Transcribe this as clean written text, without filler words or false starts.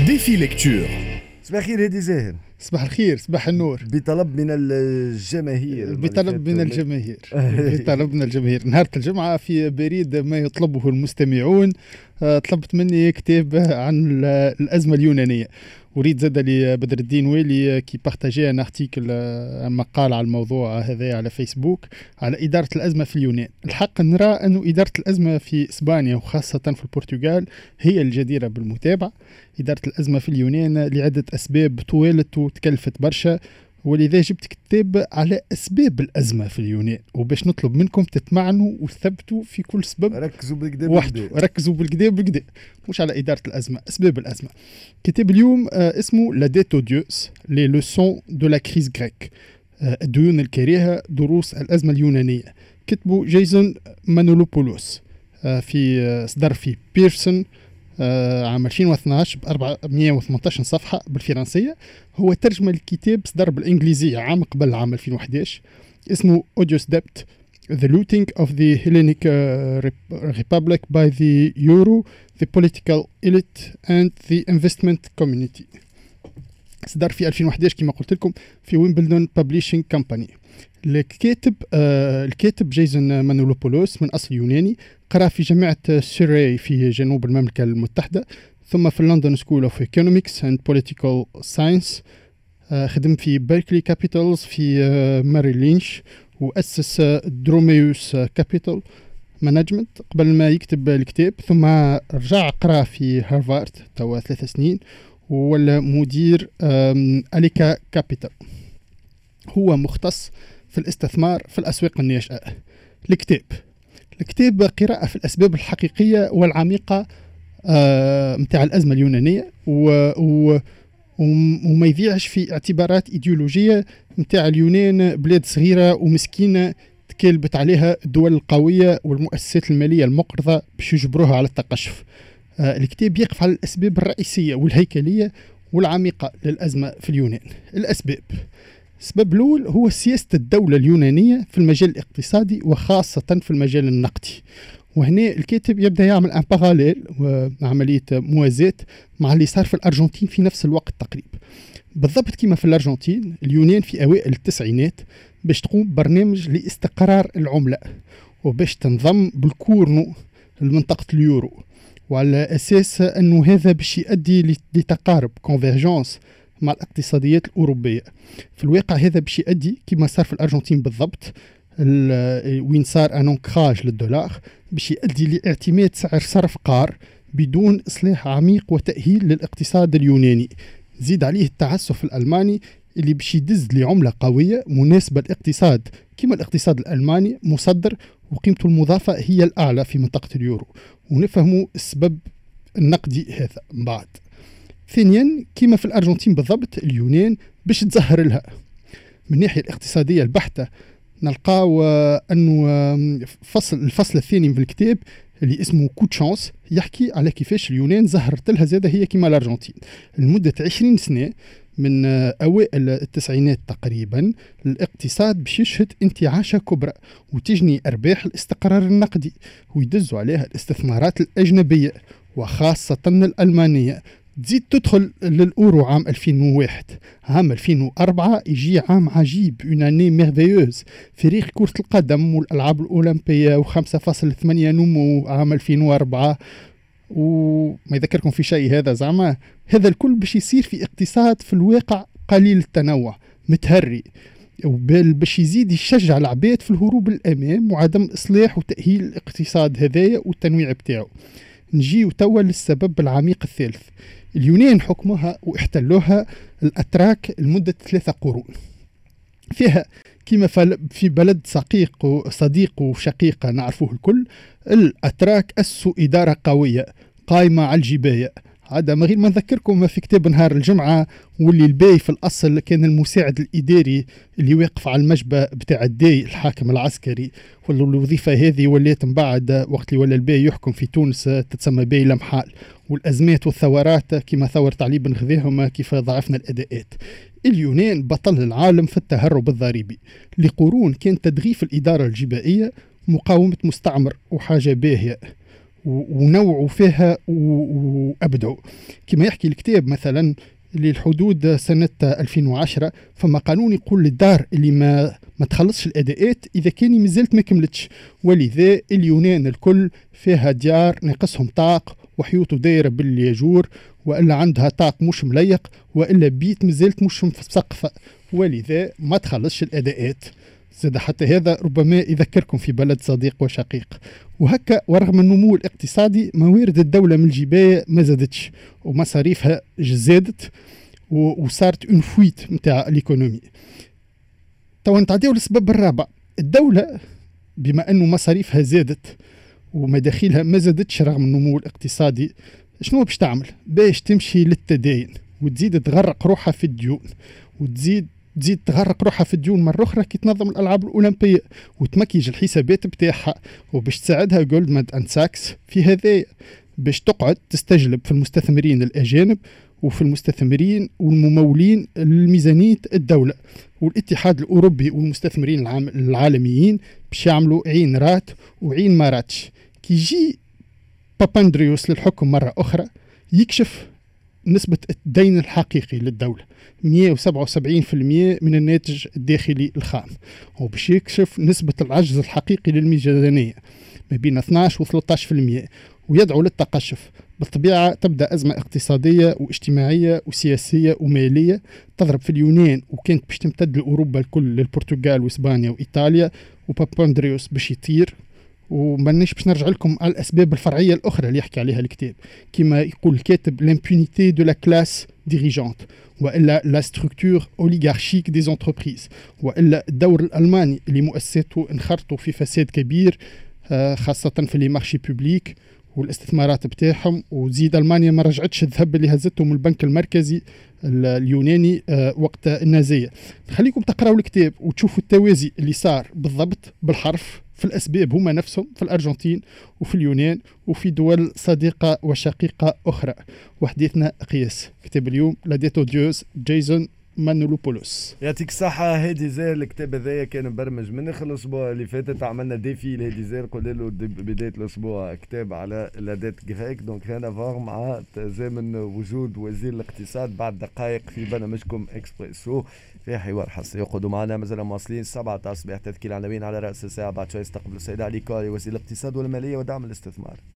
ديفي ليكتور. صباح الخير هادي زاهر. صباح الخير، صباح النور. بطلب من الجماهير بطلب من الجماهير نهار الجمعة في بريد ما يطلبه المستمعون. طلبت مني كتاب عن الأزمة اليونانية. أريد زاد لي بدر الدين ويلي كي بارتاجي ان ارتيكل مقال على الموضوع هذا على فيسبوك على إدارة الأزمة في اليونان. الحق نرى أنه إدارة الأزمة في إسبانيا وخاصة في البرتغال هي الجديرة بالمتابعة. إدارة الأزمة في اليونان لعدة أسباب طويلت وتكلفت برشا، ولذا جبت كتاب على أسباب الأزمة في اليونان، وباش نطلب منكم تتمعنوا وتثبتوا في كل سبب. ركزوا بالكدا ركزوا بالكدا مش على إدارة الأزمة، أسباب الأزمة. كتاب اليوم اسمه لا ديت اوديوس لي لوسون دو لا كريز غريك، الديون الكريهة دروس الأزمة اليونانية. كتبه جيسون مانولوبولوس، في صدر في بيرسون عام 2012 ب 418 صفحة بالفرنسية. هو ترجمة الكتاب صدر بالإنجليزية عام قبل عام 2011. اسمه Odious Debt: The Looting of the Hellenic Republic by the Euro, the Political Elite and the Investment Community. صدر في 2011 كما قلت لكم في ويمبلدون بابليشنج كامباني. الكاتب جيسون مانولوبولوس من أصل يوناني، قرأ في جامعة سيري في جنوب المملكة المتحدة، ثم في لندن سكول اوف ايكونومكس اند بوليتيكال ساينس. خدم في بيركلي كابيتالز في ماري لينش، وأسس دروميوس كابيتال مانجمنت قبل ما يكتب الكتاب. ثم رجع قرأ في هارفارد توا 3 سنين، ولا مدير أليكا كابيتال. هو مختص في الاستثمار في الأسواق الناشئة. الكتاب قراءة في الأسباب الحقيقية والعميقة متاع الأزمة اليونانية، وما يضيعش في اعتبارات إيديولوجية متاع اليونان، بلاد صغيرة ومسكينة تكلبت عليها الدول القوية والمؤسسات المالية المقرضة باش يجبروها على التقشف. الكتاب يقف على الأسباب الرئيسية والهيكلية والعميقة للأزمة في اليونان. السبب الأول هو سياسة الدولة اليونانية في المجال الاقتصادي وخاصة في المجال النقدي. وهنا الكاتب يبدأ يعمل ان باراليل وعملية موازاة مع اللي صار في الأرجنتين في نفس الوقت تقريبا. بالضبط كما في الأرجنتين، اليونان في أوائل التسعينات باش تقوم برنامج لاستقرار العملة وباش تنضم بالكورنو لمنطقة اليورو، وعلى أساس أنه هذا باش يؤدي لتقارب كونفيرجنس مع الاقتصاديات الأوروبية. في الواقع هذا باش يؤدي كما صار في الأرجنتين بالضبط، وين صار انونكراج للدولار، باش يؤدي لاعتماد سعر صرف قار بدون إصلاح عميق وتأهيل للاقتصاد اليوناني. زيد عليه التعسف الألماني اللي باش يدز لعملة قوية مناسبة للاقتصاد كما الاقتصاد الألماني مصدر وقيمته المضافة هي الأعلى في منطقة اليورو. ونفهموا السبب النقدي هذا بعد. ثانيا، كما في الأرجنتين بالضبط، اليونان باش تزهر لها من الناحية الاقتصادية البحتة. نلقاو أنه الفصل الثاني من الكتاب اللي اسمه كوت شانس يحكي على كيفاش اليونان زهرت لها زادة هي كما الأرجنتين لمدة 20 سنة. من أوائل التسعينات تقريبا الاقتصاد باش يشهد انتعاشة كبرى وتجني أرباح الاستقرار النقدي، ويدزوا عليها الاستثمارات الأجنبية وخاصة الألمانية. تزيد تدخل للأورو عام 2001. عام 2004 يجي عام عجيب، une année merveilleuse في تاريخ كرة القدم والألعاب الأولمبية، و5.8 نمو عام 2004. وما يذكركم في شيء هذا زعما، هذا الكل باش يصير في اقتصاد في الواقع قليل التنوع متهري، باش يزيد يشجع العباد في الهروب للأمام وعدم إصلاح وتأهيل الاقتصاد هذايا والتنويع بتاعه. نجي توا للسبب العميق الثالث. اليونان حكمها واحتلوها الأتراك لمدة 3 قرون، فيها كما في بلد صديق وشقيق نعرفوه الكل. الأتراك أسسوا إدارة قوية قائمة على الجباية. هذا ما غير ما نذكركم في كتاب نهار الجمعة، واللي الباي في الأصل كان المساعد الإداري اللي واقف على المجبى بتاع الداي الحاكم العسكري. والوظيفة هذه وليت من بعد وقت اللي ولا الباي يحكم في تونس تتسمى باي لمحال. والأزمات والثورات كما ثورة علي بن غذيهم كيف ضعفنا الأداءات. اليونان بطل العالم في التهرب الضريبي. لقرون كان تدغيف الإدارة الجبائية مقاومة مستعمر وحاجة باهية، ونوعوا فيها وأبدعوا. كما يحكي الكتاب مثلا للحدود سنة 2010 فما قانون يقول للدار اللي ما تخلصش الأداءات إذا كان مازالت ما كملتش، ولذا اليونان الكل فيها ديار ناقصهم طاق وحيوته دايرة بالياجور، وإلا عندها طاق مش مليق، وإلا بيت مازالت مش مسقفة، ولذا ما تخلصش الأداءات. زاد حتى هذا ربما يذكركم في بلد صديق وشقيق. وهكا ورغم النمو الاقتصادي موارد الدولة من الجباية ما زادتش ومصاريفها زادت وصارت اون فويت نتاع الايكونومي. تو نتعداو للسبب الرابع، الدولة بما انه مصاريفها زادت ومداخيلها ما زادتش رغم النمو الاقتصادي، شنو باش تعمل؟ باش تمشي للتداين وتزيد تغرق روحها في الديون، وتزيد تغرق روحها في الديون مرة أخرى كي تنظم الألعاب الأولمبية وتمكيج الحسابات بتاعها، وباش تساعدها جولدمان أند ساكس في هذا باش تقعد تستجلب في المستثمرين الأجانب وفي المستثمرين والممولين لميزانية الدولة. والاتحاد الأوروبي والمستثمرين العالميين باش يعملوا عين رات وعين ما راتش. كي يجي باباندريوس للحكم مرة أخرى يكشف نسبة الدين الحقيقي للدولة 177% من الناتج الداخلي الخام، وباش يكشف نسبة العجز الحقيقي للميزانية ما بين 12 و 13%، ويدعو للتقشف. بالطبيعة تبدأ أزمة اقتصادية واجتماعية وسياسية ومالية تضرب في اليونان وكانت باش تمتد لأوروبا الكل، للبرتغال وإسبانيا وإيطاليا، وباباندريوس باش يطير. ومانيش باش نرجع لكم على الأسباب الفرعية الأخرى اللي يحكي عليها الكتاب، كما يقول الكاتب l'impunité de la classe dirigeante، وإلا la structure oligarchique des entreprises، وإلا الدور الألماني اللي مؤسساته انخرطوا في فساد كبير خاصة في لي مارشي بوبليك والاستثمارات بتاعهم. وزيد ألمانيا ما رجعتش الذهب اللي هزته من البنك المركزي اليوناني وقت النازية. خليكم تقرأوا الكتاب وتشوفوا التوازي اللي صار بالضبط بالحرف في الأسباب هما نفسهم في الأرجنتين وفي اليونان وفي دول صديقة وشقيقة أخرى. وحديثنا قياس. كتاب اليوم لاديتو ديوز جيسون مانولوبولوس. يعطيك الصحة. هادي زاهر الكتاب هذايا كان مبرمج من آخر الأسبوع اللي فاتت، عملنا ديفي لهادي زاهر، قلنا له بداية الأسبوع كتاب على لاديت غريك، دونك هنا فار مع تزامن وجود وزير الاقتصاد بعد دقائق في برنامجكم إكسبريسو في حوار حصري. يقعدوا معنا مازال مواصلين 7 الصباح. تذكير عناوين على رأس الساعة، بعد شوي يستقبل السيد علي كاري وزير الاقتصاد والمالية ودعم الاستثمار.